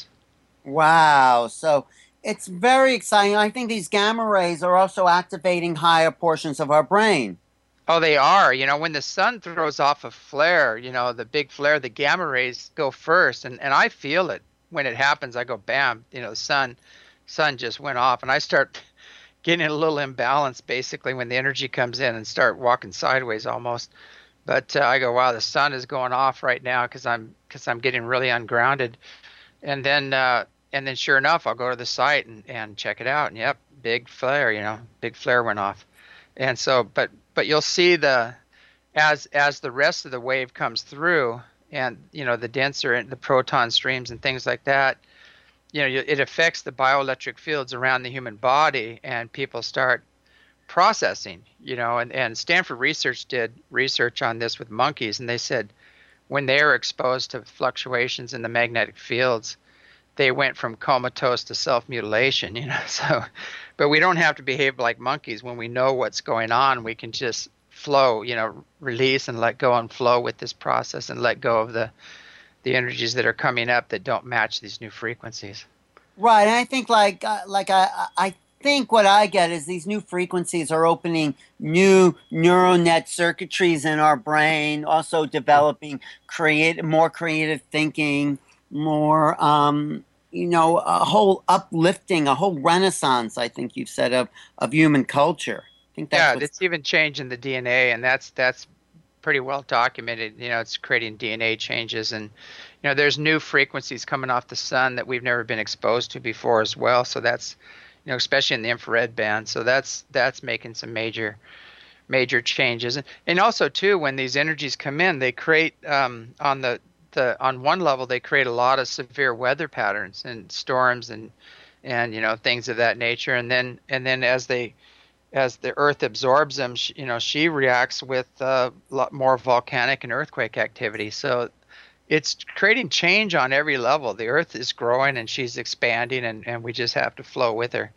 wow. So it's very exciting. I think these gamma rays are also activating higher portions of our brain. Oh, they are. You know, when the sun throws off a flare, you know, the big flare, the gamma rays go first, and and I feel it when it happens. I go, bam, you know, the sun sun just went off, and I start getting a little imbalance basically when the energy comes in and start walking sideways almost. But uh, I go, wow, the sun is going off right now because I'm because I'm getting really ungrounded. And then uh, and then sure enough, I'll go to the site and, and check it out. And yep, big flare, you know, big flare went off. And so, but but you'll see the as as the rest of the wave comes through, and you know the denser the proton streams and things like that, you know, it affects the bioelectric fields around the human body, and people start processing, you know, and, and Stanford Research did research on this with monkeys, and they said when they were exposed to fluctuations in the magnetic fields, they went from comatose to self-mutilation, you know. So, but we don't have to behave like monkeys. When we know what's going on, we can just flow, you know, release and let go and flow with this process and let go of the the energies that are coming up that don't match these new frequencies. Right. And I think like uh, like I I think what I get is these new frequencies are opening new neural net circuitries in our brain, also developing create more creative thinking, more um you know, a whole uplifting, a whole renaissance, I think you've said, of of human culture. I think that's Yeah, what's it's even changing the D N A, and that's that's pretty well documented. You know, it's creating D N A changes, and you know, there's new frequencies coming off the sun that we've never been exposed to before as well. So that's, you know, especially in the infrared band. So that's that's making some major major changes, and and also too, when these energies come in, they create um, on the the on one level they create a lot of severe weather patterns and storms and and you know things of that nature, and then and then as they as the earth absorbs them, she, you know, she reacts with uh, a lot more volcanic and earthquake activity. So it's creating change on every level. The earth is growing and she's expanding, and, and we just have to flow with her.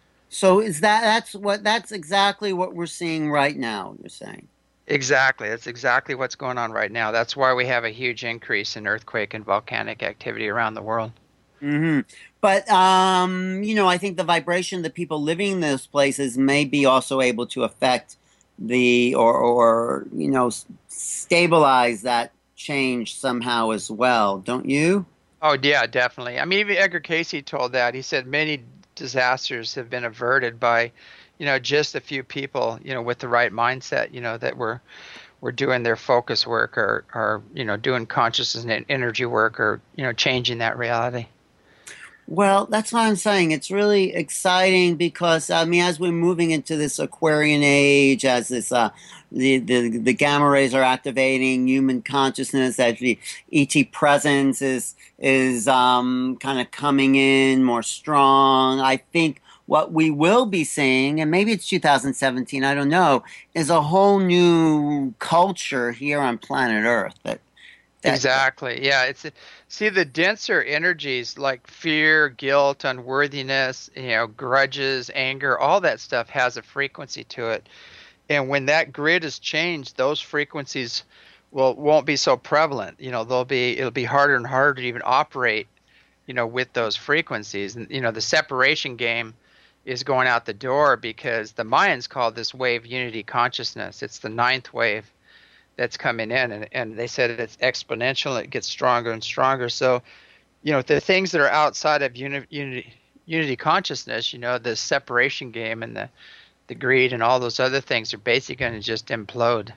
so is that that's what that's exactly what we're seeing right now, you're saying. Exactly. That's exactly what's going on right now. That's why we have a huge increase in earthquake and volcanic activity around the world. Hmm. But um, you know, I think the vibration of the people living in those places may be also able to affect the or or you know s- stabilize that change somehow as well, don't you? Oh, yeah, definitely. I mean, even Edgar Casey told that. He said many disasters have been averted by, you know, just a few people, you know, with the right mindset, you know, that were were doing their focus work or, or you know, doing consciousness and energy work or, you know, changing that reality. Well, that's what I'm saying. It's really exciting because I mean, as we're moving into this Aquarian age, as this uh, the, the the gamma rays are activating human consciousness, as the E T presence is is um, kind of coming in more strong. I think what we will be seeing, and maybe it's two thousand seventeen, I don't know, is a whole new culture here on planet Earth. That that Exactly. Yeah. It's see the denser energies like fear, guilt, unworthiness, you know, grudges, anger, all that stuff has a frequency to it. And when that grid is changed, those frequencies will won't be so prevalent. You know, they'll be it'll be harder and harder to even operate, you know, with those frequencies. And you know, the separation game is going out the door because the Mayans called this wave unity consciousness. It's the ninth wave that's coming in, and, and they said it's exponential. It gets stronger and stronger. So, you know, the things that are outside of uni, unity unity consciousness, you know, the separation game and the the greed and all those other things are basically going to just implode.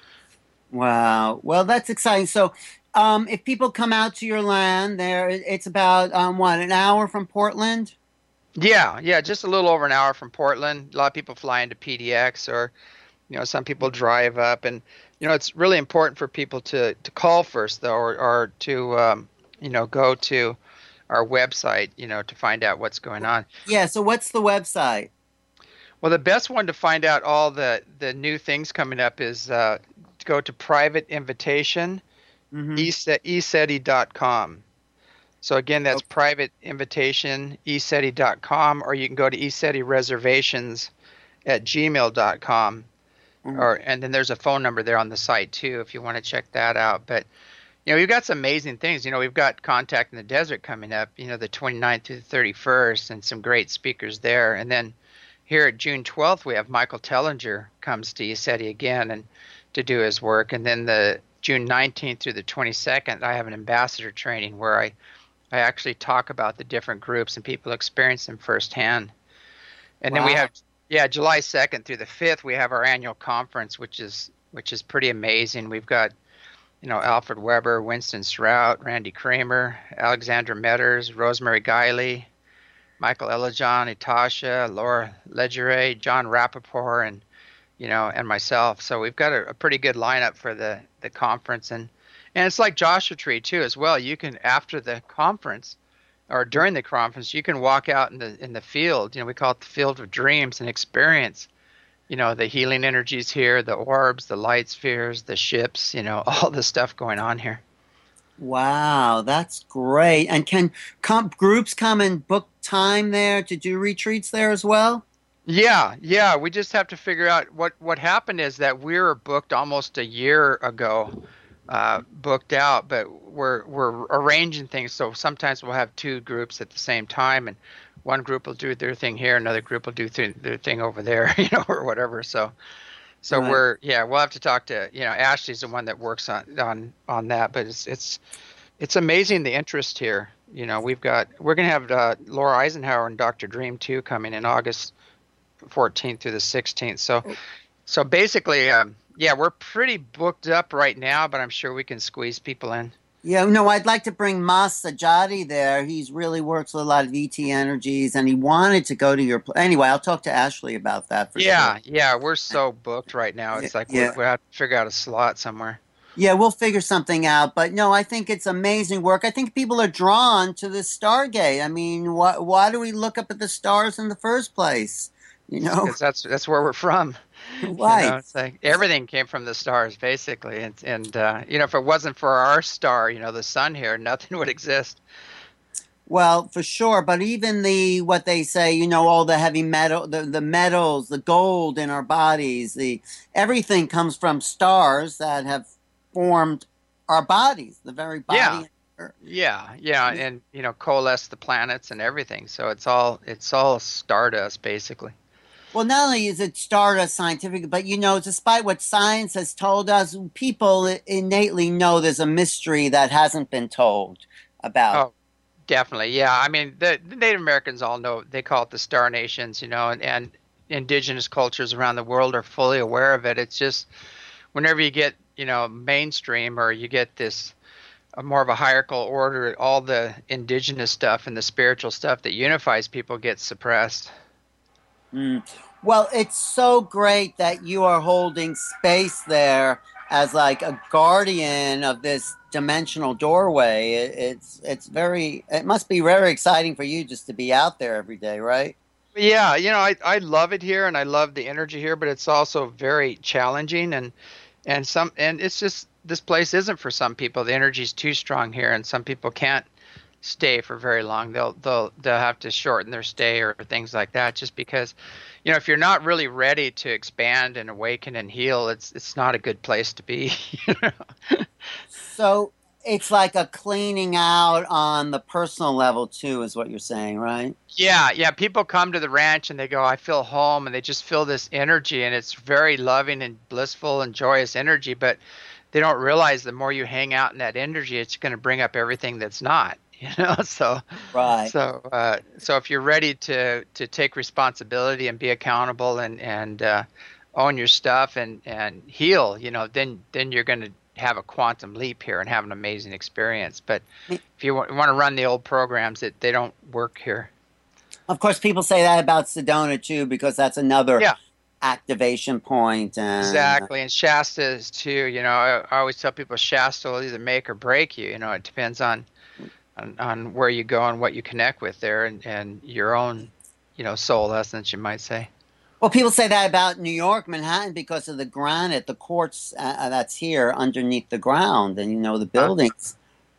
Wow. Well, that's exciting. So, um, if people come out to your land, there it's about um, what, an hour from Portland? Yeah, yeah, just a little over an hour from Portland. A lot of people fly into P D X, or you know, some people drive up, and you know, it's really important for people to to call first, though, or, or to um, you know, go to our website, you know, to find out what's going on. Yeah. So, what's the website? Well, the best one to find out all the the new things coming up is uh, to go to private invitation, Mm-hmm. e seti dot com. So again, that's private invitation, e seti dot com, or you can go to eseti reservations at gmail dot com. Mm-hmm. Or and then there's a phone number there on the site too if you want to check that out. But you know, we've got some amazing things. You know, we've got Contact in the Desert coming up, you know, the twenty-ninth through the thirty-first, and some great speakers there. And then here at June twelfth, we have Michael Tellinger comes to ESETI again and to do his work. And then the June nineteenth through the twenty-second, I have an ambassador training where I I actually talk about the different groups and people experience them firsthand. And wow. Then we have, yeah, July second through the fifth, we have our annual conference, which is which is pretty amazing. We've got, you know, Alfred Weber, Winston Strout, Randy Kramer, Alexandra Metters, Rosemary Guiley, Michael Elajon, Itasha, Laura Legere, John Rappaport, and you know, and myself. So we've got a, a pretty good lineup for the the conference. and. And it's like Joshua Tree too, as well. You can, after the conference or during the conference, you can walk out in the in the field. You know, we call it the field of dreams, and experience, you know, the healing energies here, the orbs, the light spheres, the ships. You know, all the stuff going on here. Wow, that's great. And can com- groups come and book time there to do retreats there as well? Yeah, yeah. We just have to figure out what what happened is that we were booked almost a year ago. Uh, booked out, but we're we're arranging things. So sometimes we'll have two groups at the same time, and one group will do their thing here, another group will do th- their thing over there, you know, or whatever. So, so right. we're yeah, we'll have to talk to you know Ashley's the one that works on on on that, but it's it's it's amazing the interest here. You know, we've got we're gonna have uh, Laura Eisenhower and Doctor Dream too coming in August fourteenth through the sixteenth. So, so basically. Um, Yeah, we're pretty booked up right now, but I'm sure we can squeeze people in. Yeah, no, I'd like to bring Mas Sajadi there. He's really works with a lot of E T energies, and he wanted to go to your pl- anyway. I'll talk to Ashley about that for yeah, sure. Yeah, we're so booked right now. It's like yeah. we have to figure out a slot somewhere. Yeah, we'll figure something out. But no, I think it's amazing work. I think people are drawn to this Stargate. I mean, why why do we look up at the stars in the first place? You know, because that's that's where we're from. Right. You know, it's like everything came from the stars, basically. And, and uh, you know, if it wasn't for our star, you know, the sun here, nothing would exist. Well, for sure. But even the, what they say, you know, all the heavy metal, the, the metals, the gold in our bodies, the everything comes from stars that have formed our bodies, the very body. Yeah. Yeah, yeah, and you know, coalesce the planets and everything. So it's all it's all stardust, basically. Well, not only is it stardust scientific, but, you know, despite what science has told us, people innately know there's a mystery that hasn't been told about. Oh, definitely. Yeah. I mean, the, the Native Americans all know, they call it the Star Nations, you know, and, and indigenous cultures around the world are fully aware of it. It's just whenever you get, you know, mainstream or you get this a more of a hierarchical order, all the indigenous stuff and the spiritual stuff that unifies people gets suppressed. Mm. Well, it's so great that you are holding space there as like a guardian of this dimensional doorway. It, it's it's very it must be very exciting for you just to be out there every day, right? Yeah, you know, I I love it here and I love the energy here, but it's also very challenging and and some and it's just this place isn't for some people. The energy's too strong here and some people can't stay for very long. They'll they'll they'll have to shorten their stay or things like that, just because, you know, if you're not really ready to expand and awaken and heal, it's it's not a good place to be. You know? So it's like a cleaning out on the personal level too, is what you're saying, right? Yeah, yeah. People come to the ranch and they go, I feel home, and they just feel this energy, and it's very loving and blissful and joyous energy. But they don't realize the more you hang out in that energy, it's going to bring up everything that's not. You know, so Right. so uh, so if you're ready to to take responsibility and be accountable and and uh, own your stuff and and heal, you know, then then you're going to have a quantum leap here and have an amazing experience. But if you want, want to run the old programs, that they don't work here. Of course, people say that about Sedona too, because that's another Yeah, activation point. And exactly. And Shasta is too. You know, I, I always tell people Shasta will either make or break you. You know, it depends on on, on where you go and what you connect with there, and, and your own, you know, soul essence, you might say. well, people say that about New York, Manhattan, because of the granite, the quartz uh, uh, that's here underneath the ground, and you know the Huh? buildings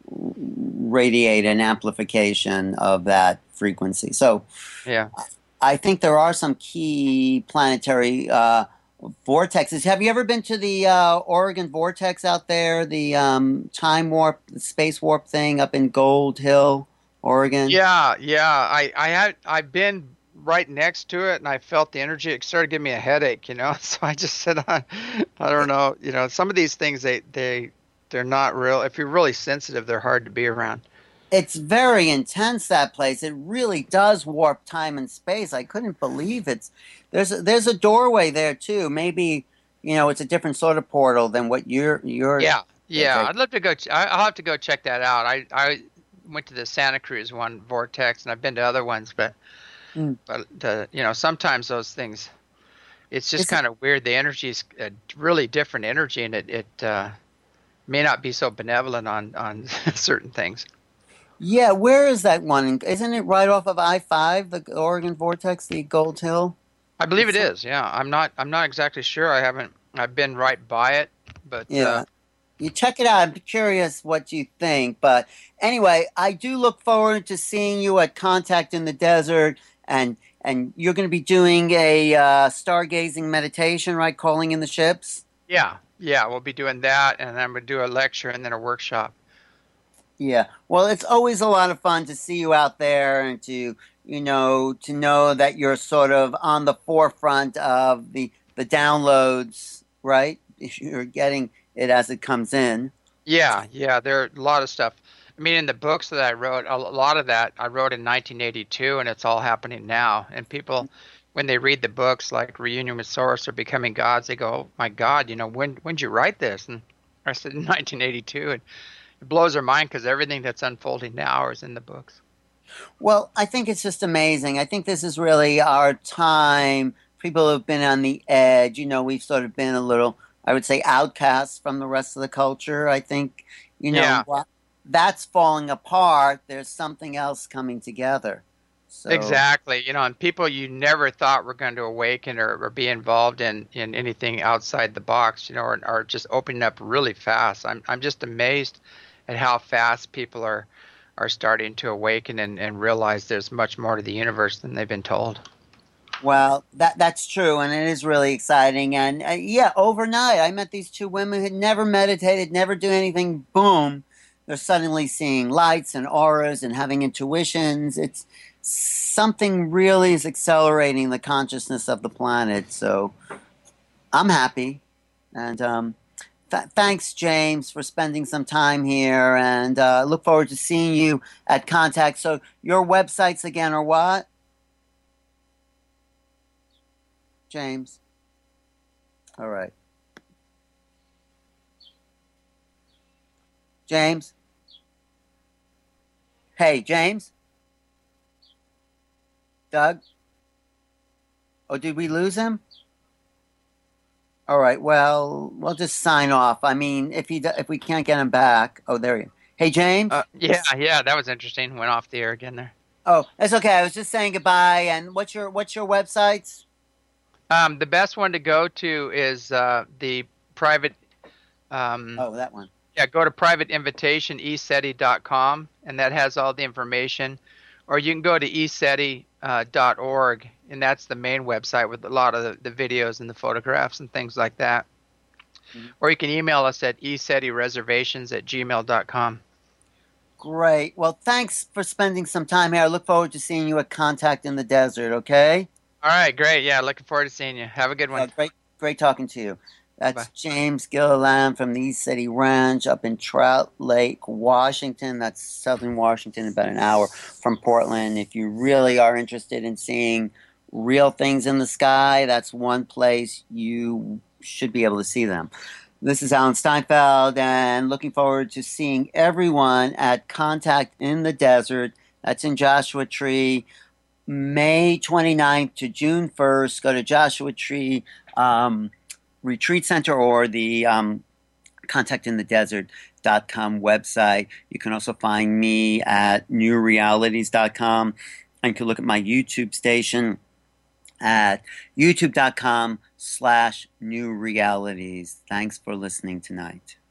radiate an amplification of that frequency. So Yeah. I think there are some key planetary uh, vortexes. Have you ever been to the uh, Oregon vortex out there, the um, time warp, the space warp thing up in Gold Hill, Oregon? Yeah, yeah. I I had I've been right next to it, and I felt the energy. It started giving me a headache, you know. So I just said, I, I don't know. You know, some of these things they they they're not real. If you're really sensitive, they're hard to be around. It's very intense, that place. It really does warp time and space. I couldn't believe it's there's a, there's a doorway there too. Maybe you know it's a different sort of portal than what you're you're. Yeah, yeah. I'd love to go. Ch- I- I'll have to go check that out. I I went to the Santa Cruz one vortex, and I've been to other ones, but Mm. but the you know sometimes those things, it's just Is it, kind of weird. The energy is a really different energy, and it it uh, may not be so benevolent on on certain things. yeah, where is that one? Isn't it right off of I five, the Oregon vortex, the Gold Hill? I believe it It's, is. Yeah, I'm not I'm not exactly sure. I haven't. I've been right by it, but uh, yeah. You check it out. I'm curious what you think. But anyway, I do look forward to seeing you at Contact in the Desert, and and you're going to be doing a uh, stargazing meditation, right? Calling in the ships. yeah, yeah, we'll be doing that, and then we'll do a lecture and then a workshop. Yeah. Well, it's always a lot of fun to see you out there and to, you know, to know that you're sort of on the forefront of the the downloads, right? You're getting it as it comes in. Yeah, yeah, there are a lot of stuff. I mean, in the books that I wrote, a lot of that I wrote in nineteen eighty-two, and it's all happening now. And people, when they read the books like Reunion with Source or Becoming Gods, they go, "Oh my God, you know, when when did you write this?" And I said in nineteen eighty-two, and it blows their mind because everything that's unfolding now is in the books. Well, I think it's just amazing. I think this is really our time. People have been on the edge. You know, we've sort of been a little, I would say, outcasts from the rest of the culture. I think, you know, Yeah, wha- that's falling apart. There's something else coming together. So, exactly. You know, and people you never thought were going to awaken or, or be involved in, in anything outside the box, you know, are, are just opening up really fast. I'm I'm just amazed at how fast people are are starting to awaken and, and realize there's much more to the universe than they've been told. well, that that's true, and it is really exciting. And uh, yeah, overnight, I met these two women who had never meditated, never do anything. Boom, they're suddenly seeing lights and auras and having intuitions. It's something really is accelerating the consciousness of the planet. So I'm happy, and um, th- thanks, James, for spending some time here. And uh, look forward to seeing you at Contact. So your websites again are what, James? All right. James? Hey, James? Doug? Oh, did we lose him? All right. Well, we'll just sign off. I mean, if he do- if we can't get him back. Oh, there he is. Hey, Uh, James? yeah, yeah, that was interesting. Went off the air again there. Oh, it's okay. I was just saying goodbye. And what's your what's your websites? Um, the best one to go to is uh, the private um, Oh, that one. Yeah, go to private invitation e seti dot com, and that has all the information. Or you can go to e seti dot org, and that's the main website with a lot of the, the videos and the photographs and things like that. Mhm. Or you can email us at e seti reservations at gmail dot com. Great. Well, thanks for spending some time here. I look forward to seeing you at Contact in the Desert, okay? All right, great. Yeah, looking forward to seeing you. Have a good Yeah, one. great, great talking to you. That's Bye-bye. James Gilliland from the East City Ranch up in Trout Lake, Washington. That's southern Washington, about an hour from Portland. If you really are interested in seeing real things in the sky, that's one place you should be able to see them. This is Alan Steinfeld, and looking forward to seeing everyone at Contact in the Desert. That's in Joshua Tree, May twenty-ninth to June first. Go to Joshua Tree um, Retreat Center or the um, contact in the desert dot com website. You can also find me at new realities dot com, and you can look at my YouTube station at youtube dot com slash new realities. Thanks for listening tonight.